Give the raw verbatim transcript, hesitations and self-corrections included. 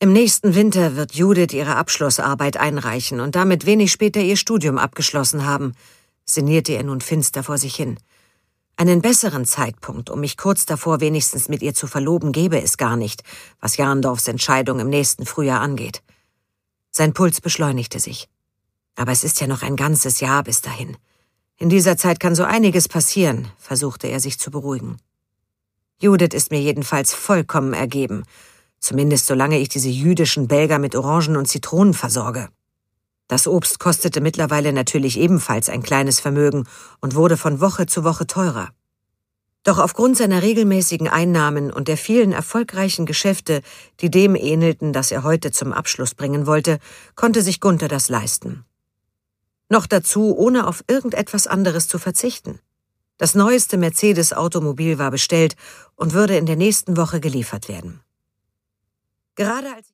Im nächsten Winter wird Judith ihre Abschlussarbeit einreichen und damit wenig später ihr Studium abgeschlossen haben, sinnierte er nun finster vor sich hin. Einen besseren Zeitpunkt, um mich kurz davor wenigstens mit ihr zu verloben, gäbe es gar nicht, was Jarndorfs Entscheidung im nächsten Frühjahr angeht. Sein Puls beschleunigte sich. Aber es ist ja noch ein ganzes Jahr bis dahin. In dieser Zeit kann so einiges passieren, versuchte er sich zu beruhigen. Judith ist mir jedenfalls vollkommen ergeben, zumindest solange ich diese jüdischen Belger mit Orangen und Zitronen versorge. Das Obst kostete mittlerweile natürlich ebenfalls ein kleines Vermögen und wurde von Woche zu Woche teurer. Doch aufgrund seiner regelmäßigen Einnahmen und der vielen erfolgreichen Geschäfte, die dem ähnelten, das er heute zum Abschluss bringen wollte, konnte sich Gunther das leisten. Noch dazu, ohne auf irgendetwas anderes zu verzichten. Das neueste Mercedes-Automobil war bestellt und würde in der nächsten Woche geliefert werden. Gerade als